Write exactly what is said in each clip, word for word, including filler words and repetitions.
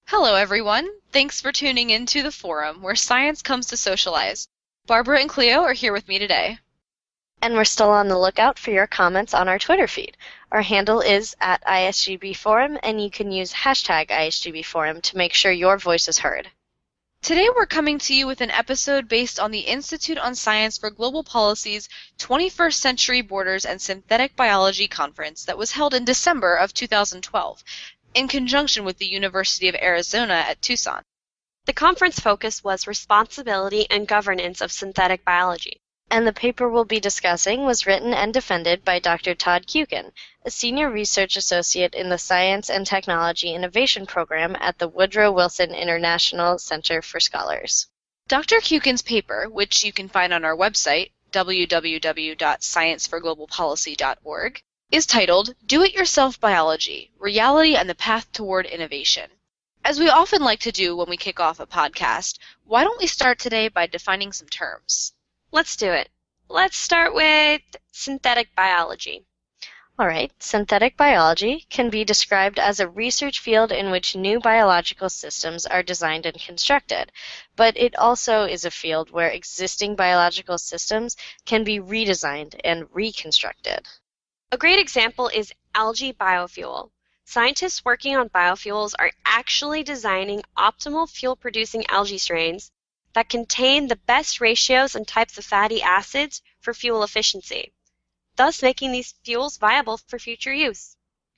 Hello, everyone. Thanks for tuning in to the forum where science comes to socialize. Barbara and Cleo are here with me today. And we're still on the lookout for your comments on our Twitter feed. Our handle is at I S G B Forum, and you can use hashtag I S G B Forum to make sure your voice is heard. Today we're coming to you with an episode based on the Institute on Science for Global Policy's twenty-first Century Borders and Synthetic Biology Conference that was held in December of two thousand twelve, in conjunction with the University of Arizona at Tucson. The conference focus was responsibility and governance of synthetic biology. And the paper we'll be discussing was written and defended by Doctor Todd Kukin, a senior research associate in the Science and Technology Innovation Program at the Woodrow Wilson International Center for Scholars. Doctor Kukin's paper, which you can find on our website, w w w dot science for global policy dot org, is titled Do-It-Yourself Biology, Reality and the Path Toward Innovation. As we often like to do when we kick off a podcast, why don't we start today by defining some terms? Let's do it. Let's start with synthetic biology. All right, synthetic biology can be described as a research field in which new biological systems are designed and constructed, but it also is a field where existing biological systems can be redesigned and reconstructed. A great example is algae biofuel. Scientists working on biofuels are actually designing optimal fuel-producing algae strains that contain the best ratios and types of fatty acids for fuel efficiency, thus making these fuels viable for future use.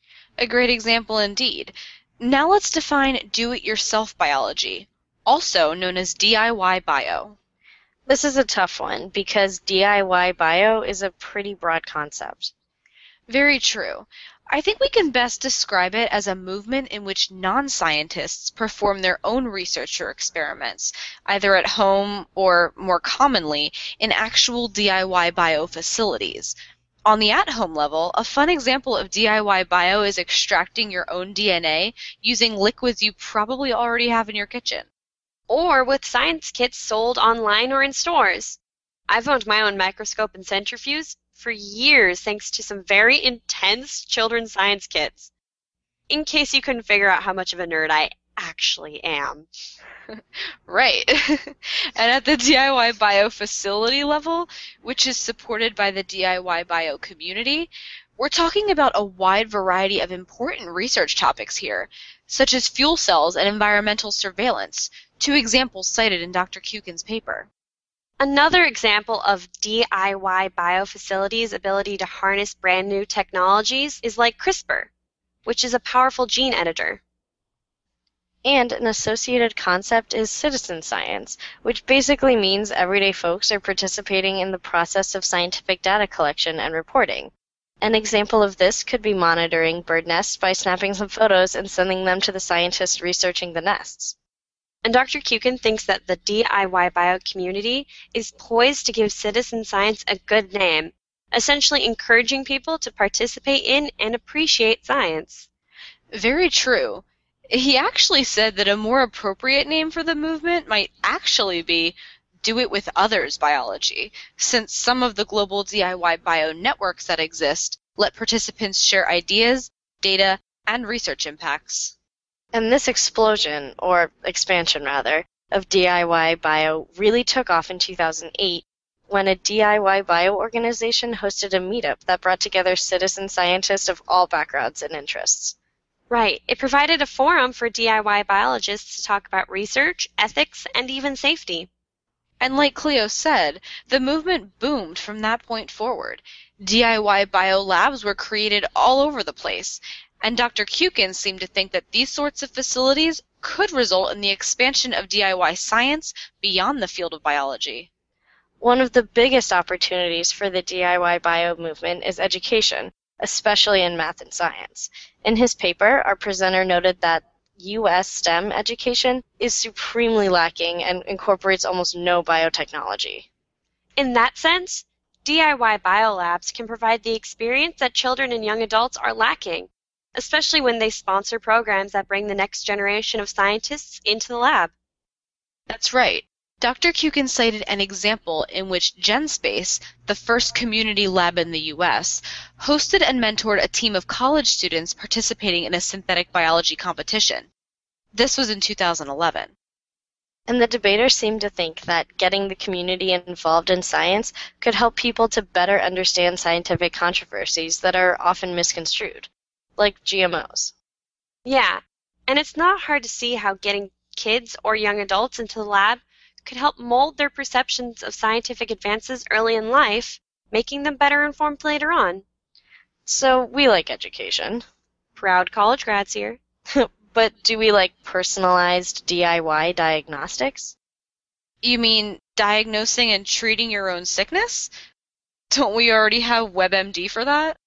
A great example indeed. Now let's define do-it-yourself biology, also known as D I Y bio. This is a tough one because D I Y bio is a pretty broad concept. Very true. I think we can best describe it as a movement in which non-scientists perform their own research or experiments, either at home or, more commonly, in actual D I Y bio facilities. On the at-home level, a fun example of D I Y bio is extracting your own D N A using liquids you probably already have in your kitchen. Or with science kits sold online or in stores. I've owned my own microscope and centrifuge for years thanks to some very intense children's science kits. In case you couldn't figure out how much of a nerd I actually am. Right. And at the D I Y bio facility level, which is supported by the D I Y bio community, we're talking about a wide variety of important research topics here, such as fuel cells and environmental surveillance, two examples cited in Doctor Kukin's paper. Another example of D I Y biofacilities' ability to harness brand new technologies is like CRISPR, which is a powerful gene editor. And an associated concept is citizen science, which basically means everyday folks are participating in the process of scientific data collection and reporting. An example of this could be monitoring bird nests by snapping some photos and sending them to the scientists researching the nests. And Doctor Kukin thinks that the D I Y bio community is poised to give citizen science a good name, essentially encouraging people to participate in and appreciate science. Very true. He actually said that a more appropriate name for the movement might actually be Do It With Others biology, since some of the global D I Y bio networks that exist let participants share ideas, data, and research impacts. And this explosion, or expansion rather, of D I Y bio really took off in two thousand eight when a D I Y bio organization hosted a meetup that brought together citizen scientists of all backgrounds and interests. Right. It provided a forum for D I Y biologists to talk about research, ethics, and even safety. And like Cleo said, the movement boomed from that point forward. D I Y bio labs were created all over the place, and Doctor Kukin seemed to think that these sorts of facilities could result in the expansion of D I Y science beyond the field of biology. One of the biggest opportunities for the D I Y bio movement is education, especially in math and science. In his paper, our presenter noted that U S STEM education is supremely lacking and incorporates almost no biotechnology. In that sense, D I Y biolabs can provide the experience that children and young adults are lacking, especially when they sponsor programs that bring the next generation of scientists into the lab. That's right. Doctor Kukin cited an example in which GenSpace, the first community lab in the U S, hosted and mentored a team of college students participating in a synthetic biology competition. This was in two thousand eleven. And the debaters seem to think that getting the community involved in science could help people to better understand scientific controversies that are often misconstrued, like G M Os. Yeah, and it's not hard to see how getting kids or young adults into the lab could help mold their perceptions of scientific advances early in life, making them better informed later on. So we like education. Proud college grads here. But do we like personalized D I Y diagnostics? You mean diagnosing and treating your own sickness? Don't we already have WebMD for that?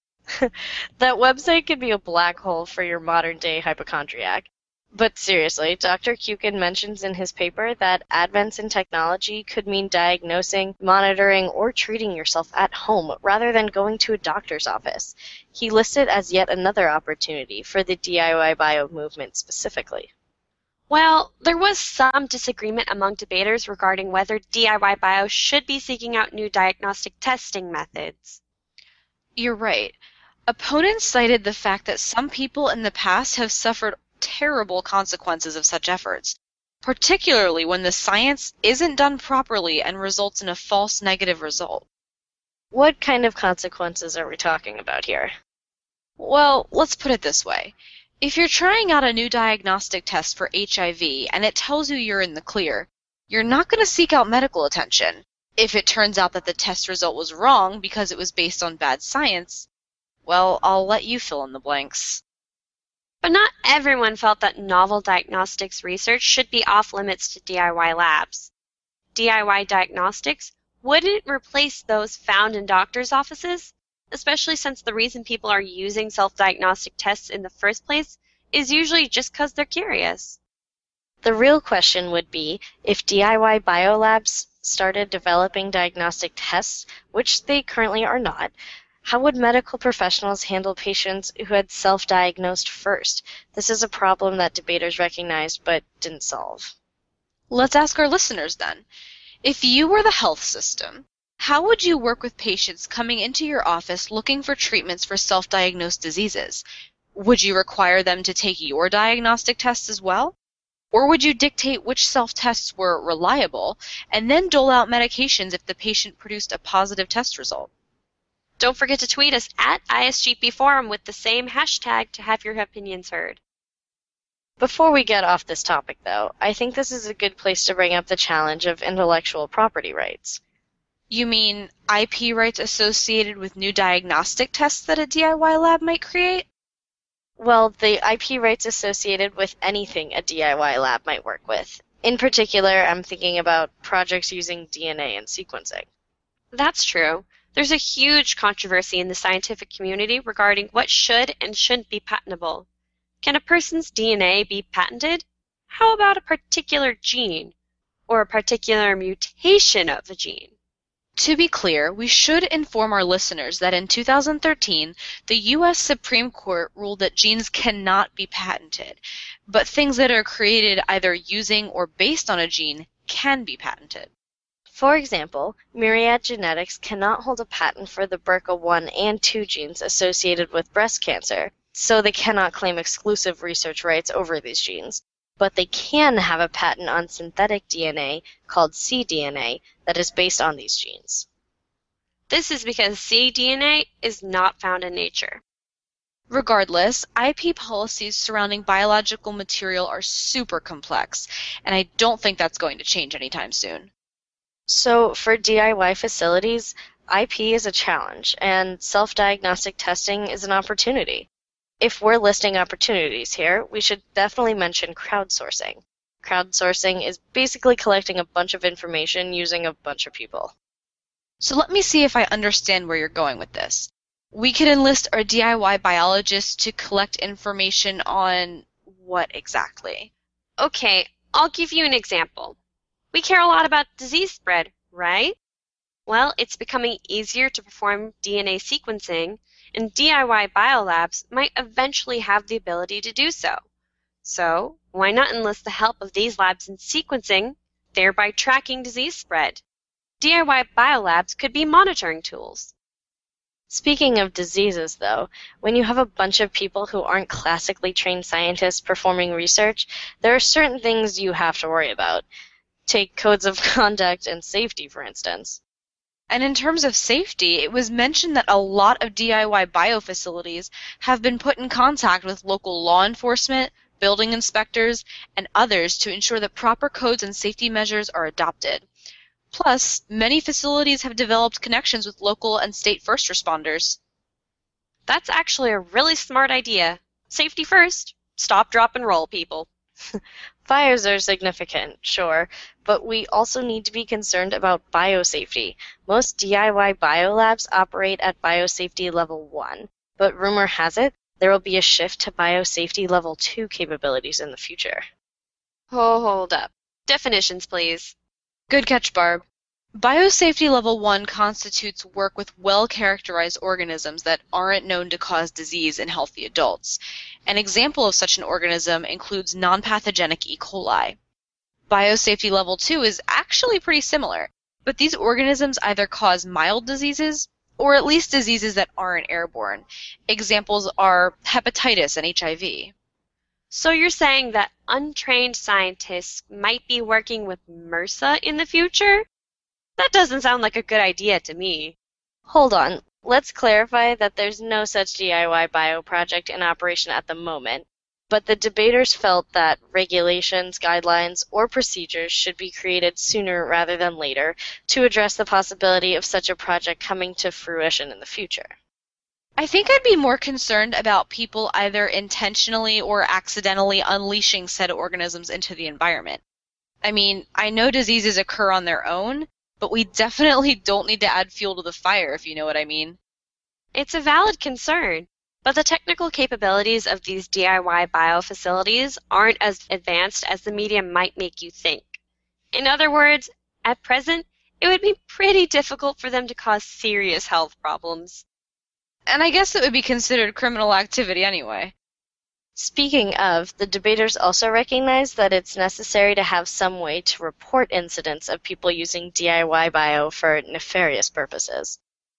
That website could be a black hole for your modern-day hypochondriac. But seriously, Doctor Kukin mentions in his paper that advents in technology could mean diagnosing, monitoring, or treating yourself at home rather than going to a doctor's office. He lists it as yet another opportunity for the D I Y bio movement specifically. Well, there was some disagreement among debaters regarding whether D I Y bio should be seeking out new diagnostic testing methods. You're right. Opponents cited the fact that some people in the past have suffered terrible consequences of such efforts, particularly when the science isn't done properly and results in a false negative result. What kind of consequences are we talking about here? Well, let's put it this way. If you're trying out a new diagnostic test for H I V and it tells you you're in the clear, you're not going to seek out medical attention. If it turns out that the test result was wrong because it was based on bad science, well, I'll let you fill in the blanks. But not everyone felt that novel diagnostics research should be off limits to D I Y labs. D I Y diagnostics wouldn't replace those found in doctors' offices, especially since the reason people are using self-diagnostic tests in the first place is usually just because they're curious. The real question would be if D I Y biolabs started developing diagnostic tests, which they currently are not, how would medical professionals handle patients who had self-diagnosed first? This is a problem that debaters recognized but didn't solve. Let's ask our listeners then. If you were the health system, how would you work with patients coming into your office looking for treatments for self-diagnosed diseases? Would you require them to take your diagnostic tests as well? Or would you dictate which self-tests were reliable and then dole out medications if the patient produced a positive test result? Don't forget to tweet us at I S G P Forum with the same hashtag to have your opinions heard. Before we get off this topic, though, I think this is a good place to bring up the challenge of intellectual property rights. You mean I P rights associated with new diagnostic tests that a D I Y lab might create? Well, the I P rights associated with anything a D I Y lab might work with. In particular, I'm thinking about projects using D N A and sequencing. That's true. There's a huge controversy in the scientific community regarding what should and shouldn't be patentable. Can a person's D N A be patented? How about a particular gene? Or a particular mutation of a gene? To be clear, we should inform our listeners that in two thousand thirteen, the U S Supreme Court ruled that genes cannot be patented, but things that are created either using or based on a gene can be patented. For example, Myriad Genetics cannot hold a patent for the B R C A one and two genes associated with breast cancer, so they cannot claim exclusive research rights over these genes. But they can have a patent on synthetic D N A called cDNA that is based on these genes. This is because cDNA is not found in nature. Regardless, I P policies surrounding biological material are super complex, and I don't think that's going to change anytime soon. So for D I Y facilities, I P is a challenge, and self-diagnostic testing is an opportunity. If we're listing opportunities here, we should definitely mention crowdsourcing. Crowdsourcing is basically collecting a bunch of information using a bunch of people. So let me see if I understand where you're going with this. We could enlist our D I Y biologists to collect information on what exactly? Okay, I'll give you an example. We care a lot about disease spread, right? Well, it's becoming easier to perform D N A sequencing, and D I Y biolabs might eventually have the ability to do so. So, why not enlist the help of these labs in sequencing, thereby tracking disease spread? D I Y biolabs could be monitoring tools. Speaking of diseases, though, when you have a bunch of people who aren't classically trained scientists performing research, there are certain things you have to worry about. Take codes of conduct and safety, for instance. And in terms of safety, it was mentioned that a lot of D I Y biofacilities have been put in contact with local law enforcement, building inspectors, and others to ensure that proper codes and safety measures are adopted. Plus, many facilities have developed connections with local and state first responders. That's actually a really smart idea. Safety first. Stop, drop, and roll, people. Fires are significant, sure, but we also need to be concerned about biosafety. Most D I Y biolabs operate at biosafety level one, but rumor has it there will be a shift to biosafety level two capabilities in the future. Oh, hold up. Definitions, please. Good catch, Barb. Biosafety Level one constitutes work with well-characterized organisms that aren't known to cause disease in healthy adults. An example of such an organism includes non-pathogenic E. coli. Biosafety Level two is actually pretty similar, but these organisms either cause mild diseases or at least diseases that aren't airborne. Examples are hepatitis and H I V. So you're saying that untrained scientists might be working with MRSA in the future? That doesn't sound like a good idea to me. Hold on. Let's clarify that there's no such D I Y bio project in operation at the moment, but the debaters felt that regulations, guidelines, or procedures should be created sooner rather than later to address the possibility of such a project coming to fruition in the future. I think I'd be more concerned about people either intentionally or accidentally unleashing said organisms into the environment. I mean, I know diseases occur on their own, but we definitely don't need to add fuel to the fire, if you know what I mean. It's a valid concern, but the technical capabilities of these D I Y biofacilities aren't as advanced as the media might make you think. In other words, at present, it would be pretty difficult for them to cause serious health problems. And I guess it would be considered criminal activity anyway. Speaking of, the debaters also recognize that it's necessary to have some way to report incidents of people using D I Y bio for nefarious purposes.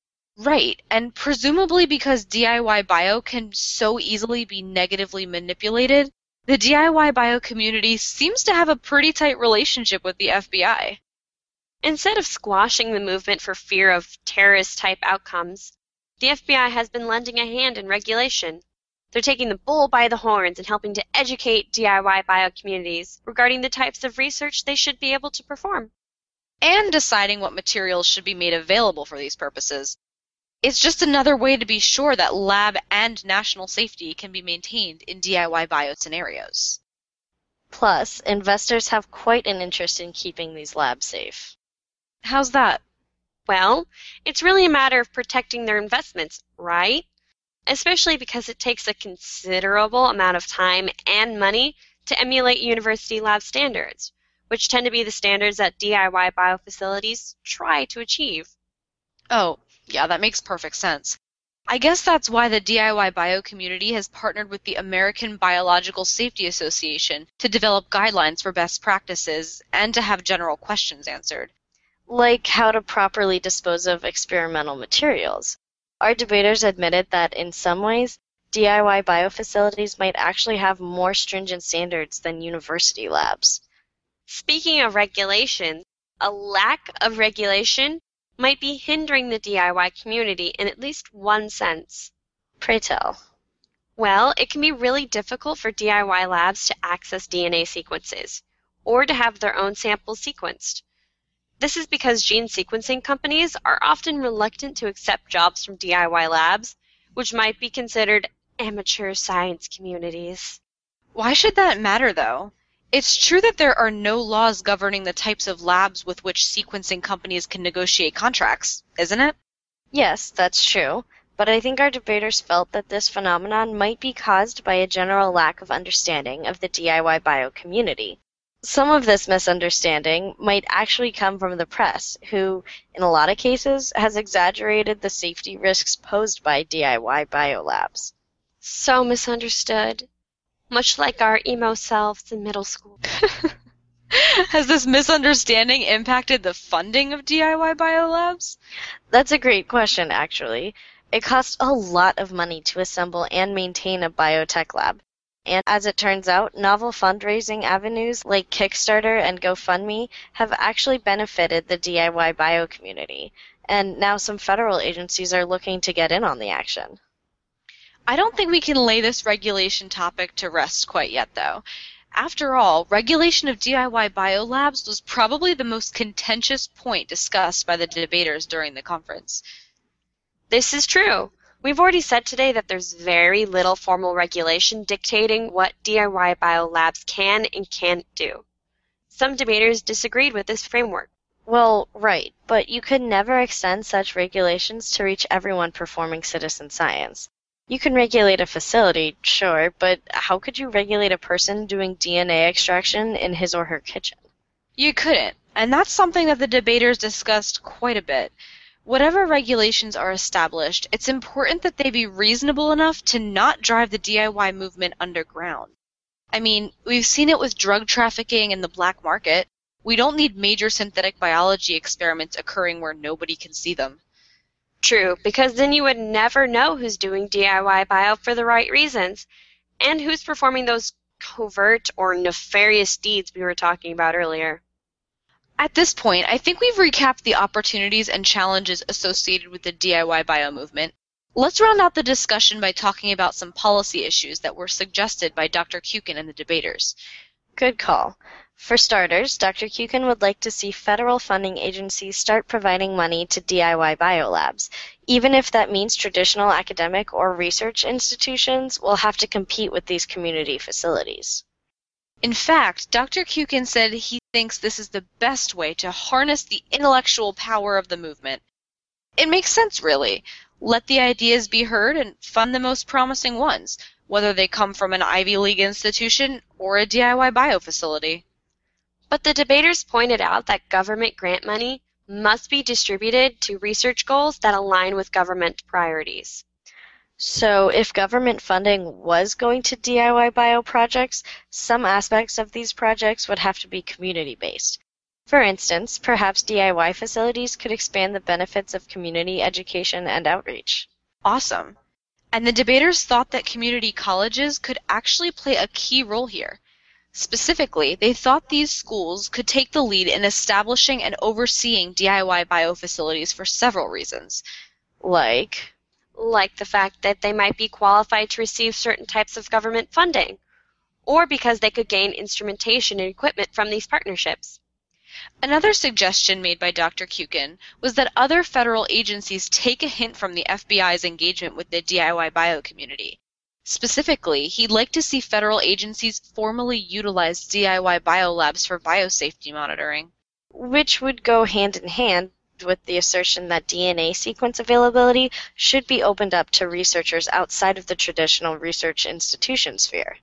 Right, and presumably because D I Y bio can so easily be negatively manipulated, the D I Y bio community seems to have a pretty tight relationship with the F B I. Instead of squashing the movement for fear of terrorist-type outcomes, the F B I has been lending a hand in regulation. They're taking the bull by the horns and helping to educate D I Y bio communities regarding the types of research they should be able to perform. And deciding what materials should be made available for these purposes. It's just another way to be sure that lab and national safety can be maintained in D I Y bio scenarios. Plus, investors have quite an interest in keeping these labs safe. How's that? Well, it's really a matter of protecting their investments, right? Especially because it takes a considerable amount of time and money to emulate university lab standards, which tend to be the standards that D I Y biofacilities try to achieve. Oh, yeah, that makes perfect sense. I guess that's why the D I Y bio community has partnered with the American Biological Safety Association to develop guidelines for best practices and to have general questions answered. Like how to properly dispose of experimental materials. Our debaters admitted that in some ways, D I Y biofacilities might actually have more stringent standards than university labs. Speaking of regulation, a lack of regulation might be hindering the D I Y community in at least one sense. Pray tell. Well, it can be really difficult for D I Y labs to access D N A sequences, or to have their own samples sequenced. This is because gene sequencing companies are often reluctant to accept jobs from D I Y labs, which might be considered amateur science communities. Why should that matter, though? It's true that there are no laws governing the types of labs with which sequencing companies can negotiate contracts, isn't it? Yes, that's true, but I think our debaters felt that this phenomenon might be caused by a general lack of understanding of the D I Y bio community. Some of this misunderstanding might actually come from the press, who, in a lot of cases, has exaggerated the safety risks posed by D I Y biolabs. So misunderstood. Much like our emo selves in middle school. Has this misunderstanding impacted the funding of D I Y biolabs? That's a great question, actually. It costs a lot of money to assemble and maintain a biotech lab. And as it turns out, novel fundraising avenues like Kickstarter and GoFundMe have actually benefited the D I Y bio community. And now some federal agencies are looking to get in on the action. I don't think we can lay this regulation topic to rest quite yet, though. After all, regulation of D I Y biolabs was probably the most contentious point discussed by the debaters during the conference. This is true. We've already said today that there's very little formal regulation dictating what D I Y biolabs can and can't do. Some debaters disagreed with this framework. Well, right, but you could never extend such regulations to reach everyone performing citizen science. You can regulate a facility, sure, but how could you regulate a person doing D N A extraction in his or her kitchen? You couldn't, and that's something that the debaters discussed quite a bit. Whatever regulations are established, it's important that they be reasonable enough to not drive the D I Y movement underground. I mean, we've seen it with drug trafficking and the black market. We don't need major synthetic biology experiments occurring where nobody can see them. True, because then you would never know who's doing D I Y bio for the right reasons, and who's performing those covert or nefarious deeds we were talking about earlier. At this point, I think we've recapped the opportunities and challenges associated with the D I Y bio movement. Let's round out the discussion by talking about some policy issues that were suggested by Doctor Kukin and the debaters. Good call. For starters, Doctor Kukin would like to see federal funding agencies start providing money to D I Y biolabs, even if that means traditional academic or research institutions will have to compete with these community facilities. In fact, Doctor Kukin said he thinks this is the best way to harness the intellectual power of the movement. It makes sense, really. Let the ideas be heard and fund the most promising ones, whether they come from an Ivy League institution or a D I Y bio facility. But the debaters pointed out that government grant money must be distributed to research goals that align with government priorities. So if government funding was going to D I Y bio projects, some aspects of these projects would have to be community-based. For instance, perhaps D I Y facilities could expand the benefits of community education and outreach. Awesome. And the debaters thought that community colleges could actually play a key role here. Specifically, they thought these schools could take the lead in establishing and overseeing D I Y bio facilities for several reasons. Like? Like the fact that they might be qualified to receive certain types of government funding, or because they could gain instrumentation and equipment from these partnerships. Another suggestion made by Doctor Kukin was that other federal agencies take a hint from the F B I's engagement with the D I Y bio community. Specifically, he'd like to see federal agencies formally utilize D I Y biolabs for biosafety monitoring. Which would go hand in hand with the assertion that D N A sequence availability should be opened up to researchers outside of the traditional research institution sphere.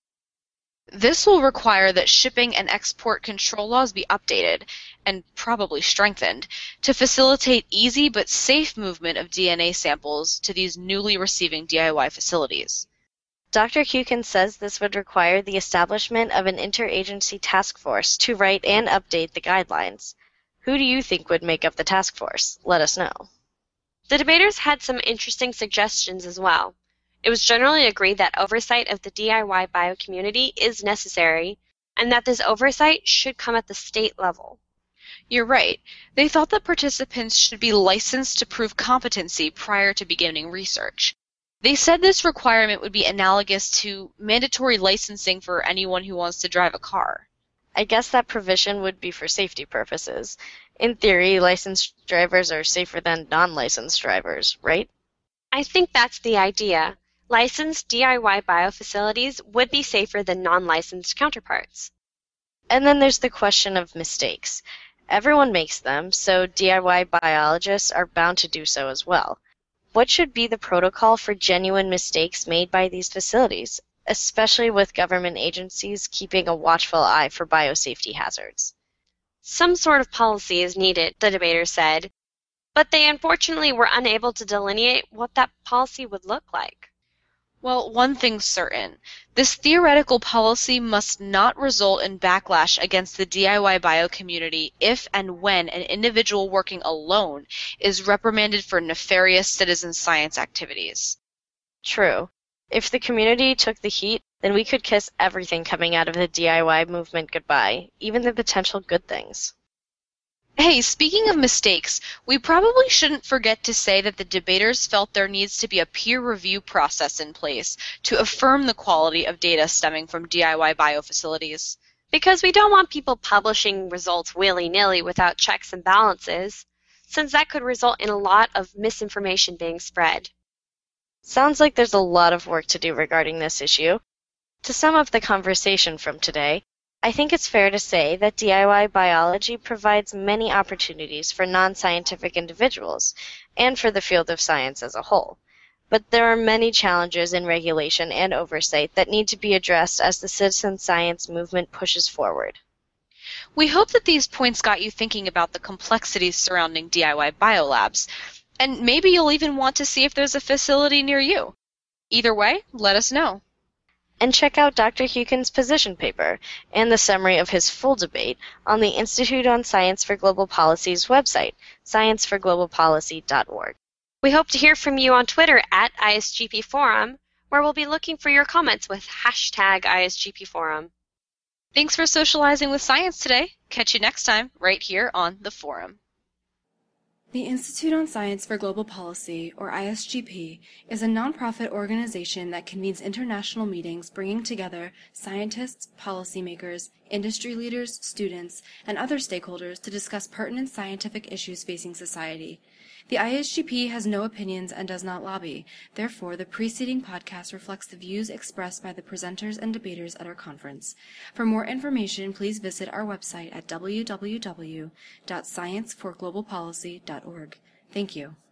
This will require that shipping and export control laws be updated, and probably strengthened, to facilitate easy but safe movement of D N A samples to these newly receiving D I Y facilities. Doctor Kukin says this would require the establishment of an interagency task force to write and update the guidelines. Who do you think would make up the task force? Let us know. The debaters had some interesting suggestions as well. It was generally agreed that oversight of the D I Y bio community is necessary, and that this oversight should come at the state level. You're right. They thought that participants should be licensed to prove competency prior to beginning research. They said this requirement would be analogous to mandatory licensing for anyone who wants to drive a car. I guess that provision would be for safety purposes. In theory, licensed drivers are safer than non-licensed drivers, right? I think that's the idea. Licensed D I Y bio facilities would be safer than non-licensed counterparts. And then there's the question of mistakes. Everyone makes them, so D I Y biologists are bound to do so as well. What should be the protocol for genuine mistakes made by these facilities, especially with government agencies keeping a watchful eye for biosafety hazards? Some sort of policy is needed, the debaters said, but they unfortunately were unable to delineate what that policy would look like. Well, one thing's certain. This theoretical policy must not result in backlash against the D I Y bio community if and when an individual working alone is reprimanded for nefarious citizen science activities. True. If the community took the heat, then we could kiss everything coming out of the D I Y movement goodbye, even the potential good things. Hey, speaking of mistakes, we probably shouldn't forget to say that the debaters felt there needs to be a peer review process in place to affirm the quality of data stemming from D I Y biofacilities. Because we don't want people publishing results willy-nilly without checks and balances, since that could result in a lot of misinformation being spread. Sounds like there's a lot of work to do regarding this issue. To sum up the conversation from today, I think it's fair to say that D I Y biology provides many opportunities for non-scientific individuals and for the field of science as a whole. But there are many challenges in regulation and oversight that need to be addressed as the citizen science movement pushes forward. We hope that these points got you thinking about the complexities surrounding D I Y biolabs, and maybe you'll even want to see if there's a facility near you. Either way, let us know. And check out Doctor Hukin's position paper and the summary of his full debate on the Institute on Science for Global Policy's website, science for global policy dot org. We hope to hear from you on Twitter at I S G P Forum, where we'll be looking for your comments with hashtag I S G P Forum. Thanks for socializing with science today. Catch you next time, right here on the forum. The Institute on Science for Global Policy, or I S G P, is a nonprofit organization that convenes international meetings bringing together scientists, policymakers, industry leaders, students, and other stakeholders to discuss pertinent scientific issues facing society. The I S G P has no opinions and does not lobby. Therefore, the preceding podcast reflects the views expressed by the presenters and debaters at our conference. For more information, please visit our website at w w w dot science for global policy dot org. Thank you.